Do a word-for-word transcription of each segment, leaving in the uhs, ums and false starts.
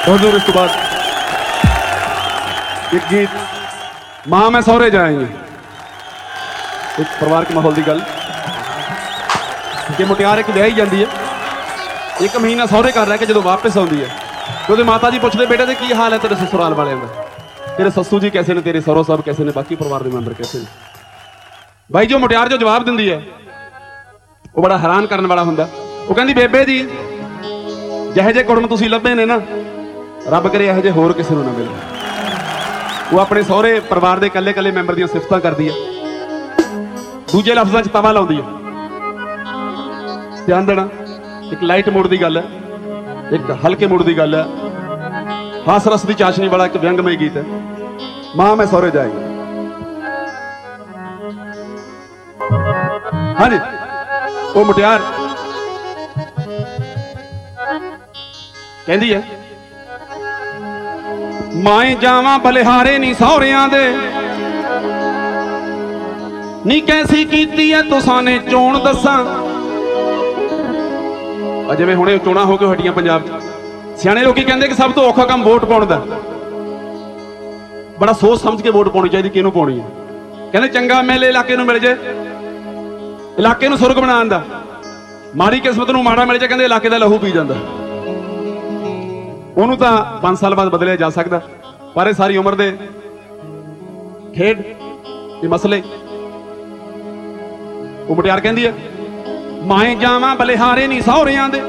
बहुत दूर। इस तो बाद एक गीत मां मैं सौरे जाएंगे, एक परिवार के माहौल की गल कि मुटियार एक विआही जाती है, एक महीना सौरे घर रह के जो वापस आती है तो माता जी पूछते बेटे की हाल है तेरे ससुराल वाले का, तेरे सस्सू जी कैसे ने, तेरे सरो साहब कैसे ने, बाकी परिवार के मैंबर कैसे ने। भाई जो मुटियार जो जवाब दिंदी है वो बड़ा हैरान करने वाला हुंदा। वो कहती बेबे जी ਜਿਹੇ ਜਿਹੇ ਕੁੜਮ ਤੁਸੀਂ ਲੱਭੇ ਨੇ ਨਾ, ਰੱਬ ਕਰੇ ਇਹੋ ਜਿਹੇ ਹੋਰ ਕਿਸੇ ਨੂੰ ਨਾ ਮਿਲੇ। ਉਹ ਆਪਣੇ ਸਹੁਰੇ ਪਰਿਵਾਰ ਦੇ ਇਕੱਲੇ ਇਕੱਲੇ ਮੈਂਬਰ ਦੀਆਂ ਸਿਫਤਾਂ ਕਰਦੀ ਹੈ, ਦੂਜੇ ਲਫ਼ਜ਼ਾਂ 'ਚ ਤਵਾ ਲਾਉਂਦੀ ਹੈ। ਧਿਆਨ ਦੇਣਾ, ਇੱਕ ਲਾਈਟ ਮੂਡ ਦੀ ਗੱਲ ਹੈ, ਇੱਕ ਹਲਕੇ ਮੂਡ ਦੀ ਗੱਲ ਹੈ, ਹਾਸ ਰਸ ਦੀ ਚਾਸ਼ਨੀ ਵਾਲਾ ਇੱਕ ਵਿਅੰਗਮਈ ਗੀਤ ਹੈ, ਮਾਂ ਮੈਂ ਸਹੁਰੇ ਜਾਏਗੀ। ਹਾਂਜੀ ਉਹ ਮੁਟਿਆਰ ਕਹਿੰਦੀ ਹੈ ਮਾਏ ਜਾਵਾਂ ਬਲਿਹਾਰੇ ਨੀ ਸਹੁਰਿਆਂ ਦੇ, ਨੀ ਕੈਸੀ ਕੀਤੀ ਐ ਤੁਸਾਂ ਨੇ ਚੋਣ ਦੱਸਾਂ। ਆ ਜਿਵੇਂ ਹੁਣੇ ਚੋਣਾਂ ਹੋ ਕੇ ਹਟੀਆਂ ਪੰਜਾਬ 'ਚ, ਸਿਆਣੇ ਲੋਕੀ ਕਹਿੰਦੇ ਕਿ ਸਭ ਤੋਂ ਔਖਾ ਕੰਮ ਵੋਟ ਪਾਉਣ ਦਾ। ਬੜਾ ਸੋਚ ਸਮਝ ਕੇ ਵੋਟ ਪਾਉਣੀ ਚਾਹੀਦੀ, ਕਿਹਨੂੰ ਪਾਉਣੀ ਹੈ। ਕਹਿੰਦੇ ਚੰਗਾ ਐਮ ਐਲ ਏ ਇਲਾਕੇ ਨੂੰ ਮਿਲ ਜੇ, ਇਲਾਕੇ ਨੂੰ ਸੁਰਗ ਬਣਾਉਣ ਦਾ, ਮਾੜੀ ਕਿਸਮਤ ਨੂੰ ਮਾੜਾ ਮਿਲ ਜੇ ਕਹਿੰਦੇ ਇਲਾਕੇ ਦਾ ਲਹੂ ਪੀ ਜਾਂਦਾ। ਉਹਨੂੰ ਤਾਂ ਪੰਜ ਸਾਲ ਬਾਅਦ ਬਦਲਿਆ ਜਾ ਸਕਦਾ, ਪਰ ਇਹ ਸਾਰੀ ਉਮਰ ਦੇ ਖੇਡ ਇਹ ਮਸਲੇ। ਉਹ ਮੁਟਿਆਰ ਕਹਿੰਦੀ ਹੈ ਮਾਏ ਜਾਵਾਂ ਬਲਿਹਾਰੇ ਨੀ ਸਹੁਰਿਆਂ ਦੇ,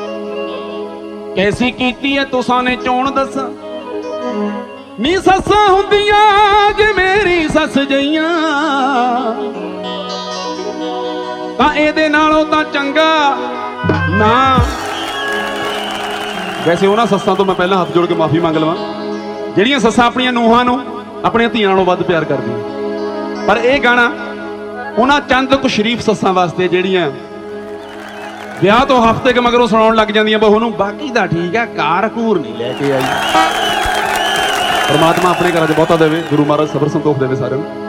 ਕੈਸੀ ਕੀਤੀ ਐ ਤੁਸਾਂ ਨੇ ਚੋਣ ਦੱਸਾਂ। ਨੀ ਸੱਸਾਂ ਹੁੰਦੀਆਂ ਜੇ ਮੇਰੀ ਸੱਸ ਜਈਆਂ, ਤਾਂ ਇਹਦੇ ਨਾਲੋਂ ਤਾਂ ਚੰਗਾ ਨਾ। ਵੈਸੇ ਉਹਨਾਂ ਸੱਸਾਂ ਤੋਂ ਮੈਂ ਪਹਿਲਾਂ ਹੱਥ ਜੋੜ ਕੇ ਮਾਫੀ ਮੰਗ ਲਵਾਂ ਜਿਹੜੀਆਂ ਸੱਸਾਂ ਆਪਣੀਆਂ ਨੂੰਹਾਂ ਨੂੰ ਆਪਣੀਆਂ ਧੀਆਂ ਨਾਲੋਂ ਵੱਧ ਪਿਆਰ ਕਰਦੀਆਂ। ਪਰ ਇਹ ਗਾਣਾ ਉਹਨਾਂ ਚੰਦ ਕੁ ਸ਼ਰੀਫ ਸੱਸਾਂ ਵਾਸਤੇ ਜਿਹੜੀਆਂ ਵਿਆਹ ਤੋਂ ਹਫ਼ਤੇ ਕੁ ਮਗਰੋਂ ਸੁਣਾਉਣ ਲੱਗ ਜਾਂਦੀਆਂ ਬਹੂ ਨੂੰ, ਬਾਕੀ ਦਾ ਠੀਕ ਹੈ ਕਾਰ ਘੂਰ ਨਹੀਂ ਲੈ ਕੇ ਆਈ। ਪਰਮਾਤਮਾ ਆਪਣੇ ਘਰਾਂ 'ਚ ਬਹੁਤਾ ਦੇਵੇ, ਗੁਰੂ ਮਹਾਰਾਜ ਸਬਰ ਸੰਤੋਖ ਦੇਵੇ ਸਾਰਿਆਂ ਨੂੰ।